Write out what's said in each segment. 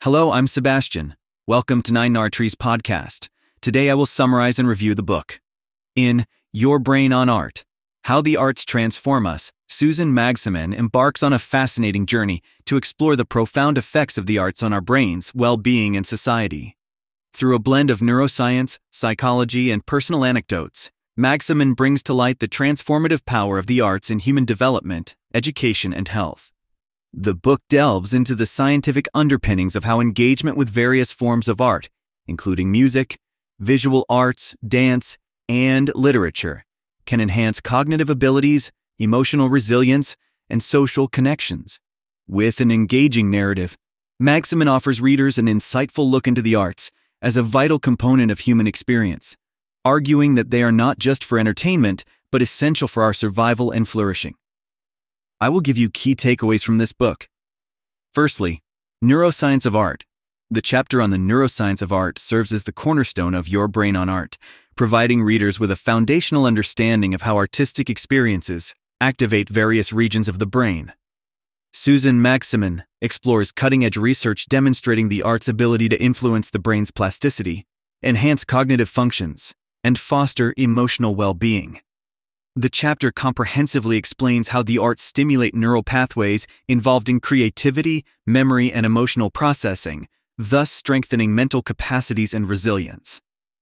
Hello, I'm Sebastian. Welcome to Nine Nar Trees podcast. Today I will summarize and review the book. In Your Brain on Art, How the Arts Transform Us, Susan Magsamen embarks on a fascinating journey to explore the profound effects of the arts on our brains, well-being, and society. Through a blend of neuroscience, psychology, and personal anecdotes, Magsamen brings to light the transformative power of the arts in human development, education, and health. The book delves into the scientific underpinnings of how engagement with various forms of art, including music, visual arts, dance, and literature, can enhance cognitive abilities, emotional resilience, and social connections. With an engaging narrative, Magsamen offers readers an insightful look into the arts as a vital component of human experience, arguing that they are not just for entertainment, but essential for our survival and flourishing. I will give you key takeaways from this book. Firstly, Neuroscience of Art. The chapter on the neuroscience of art serves as the cornerstone of Your Brain on Art, providing readers with a foundational understanding of how artistic experiences activate various regions of the brain. Susan Magsamen explores cutting-edge research demonstrating the art's ability to influence the brain's plasticity, enhance cognitive functions, and foster emotional well-being. The chapter comprehensively explains how the arts stimulate neural pathways involved in creativity, memory, and emotional processing, thus strengthening mental capacities and resilience.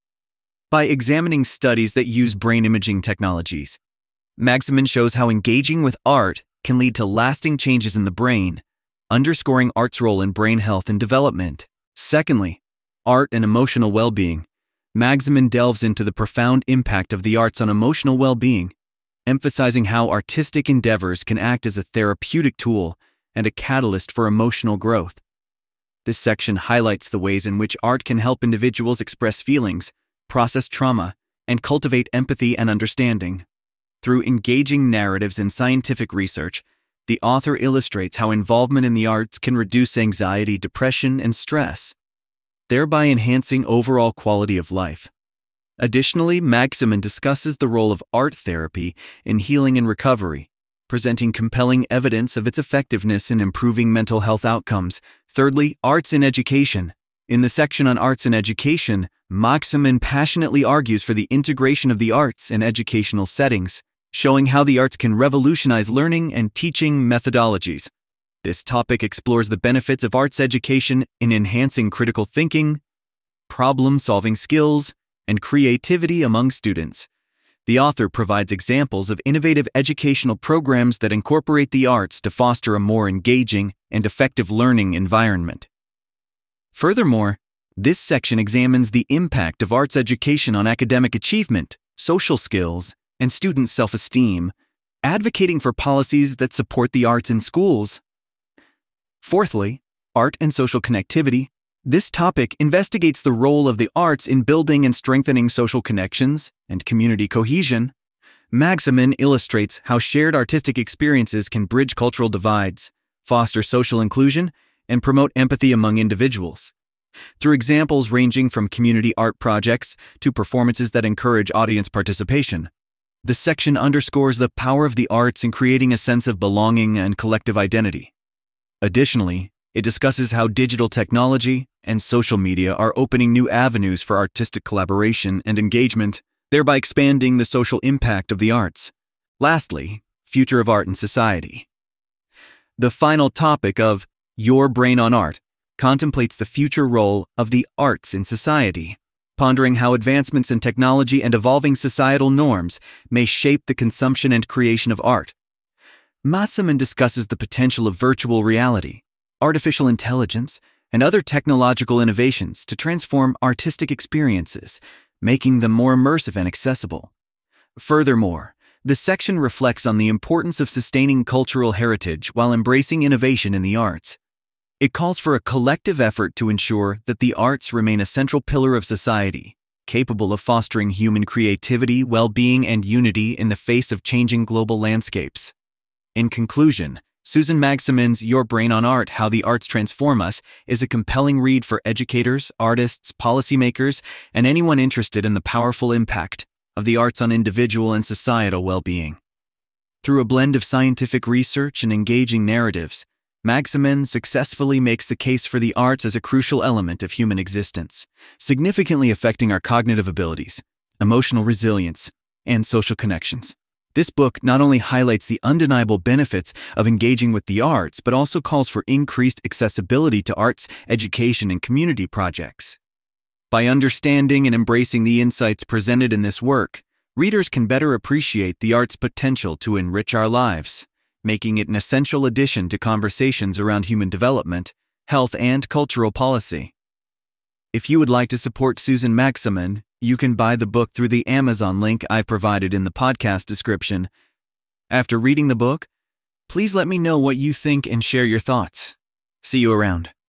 By examining studies that use brain imaging technologies, Magsamen shows how engaging with art can lead to lasting changes in the brain, underscoring art's role in brain health and development. Secondly, art and emotional well-being. Magsamen delves into the profound impact of the arts on emotional well-being, emphasizing how artistic endeavors can act as a therapeutic tool and a catalyst for emotional growth. This section highlights the ways in which art can help individuals express feelings, process trauma, and cultivate empathy and understanding. Through engaging narratives and scientific research, the author illustrates how involvement in the arts can reduce anxiety, depression, and stress, thereby enhancing overall quality of life. Additionally, Magsamen discusses the role of art therapy in healing and recovery, presenting compelling evidence of its effectiveness in improving mental health outcomes. Thirdly, arts in education. In the section on arts in education, Magsamen passionately argues for the integration of the arts in educational settings, showing how the arts can revolutionize learning and teaching methodologies. This topic explores the benefits of arts education in enhancing critical thinking, problem-solving skills, and creativity among students. The author provides examples of innovative educational programs that incorporate the arts to foster a more engaging and effective learning environment. Furthermore, this section examines the impact of arts education on academic achievement, social skills, and student self-esteem, advocating for policies that support the arts in schools. Fourthly, art and social connectivity. This topic investigates the role of the arts in building and strengthening social connections and community cohesion. Magsamen illustrates how shared artistic experiences can bridge cultural divides, foster social inclusion, and promote empathy among individuals. Through examples ranging from community art projects to performances that encourage audience participation, the section underscores the power of the arts in creating a sense of belonging and collective identity. Additionally, it discusses how digital technology and social media are opening new avenues for artistic collaboration and engagement, thereby expanding the social impact of the arts. Lastly, future of art and society. The final topic of Your Brain on Art contemplates the future role of the arts in society, pondering how advancements in technology and evolving societal norms may shape the consumption and creation of art. Magsamen discusses the potential of virtual reality, artificial intelligence, and other technological innovations to transform artistic experiences, making them more immersive and accessible. Furthermore, the section reflects on the importance of sustaining cultural heritage while embracing innovation in the arts. It calls for a collective effort to ensure that the arts remain a central pillar of society, capable of fostering human creativity, well-being, and unity in the face of changing global landscapes. In conclusion, Susan Magsamen's Your Brain on Art, How the Arts Transform Us is a compelling read for educators, artists, policymakers, and anyone interested in the powerful impact of the arts on individual and societal well-being. Through a blend of scientific research and engaging narratives, Maximin successfully makes the case for the arts as a crucial element of human existence, significantly affecting our cognitive abilities, emotional resilience, and social connections. This book not only highlights the undeniable benefits of engaging with the arts, but also calls for increased accessibility to arts, education, and community projects. By understanding and embracing the insights presented in this work, readers can better appreciate the arts' potential to enrich our lives, making it an essential addition to conversations around human development, health, and cultural policy. If you would like to support Susan Maximin, you can buy the book through the Amazon link I've provided in the podcast description. After reading the book, please let me know what you think and share your thoughts. See you around.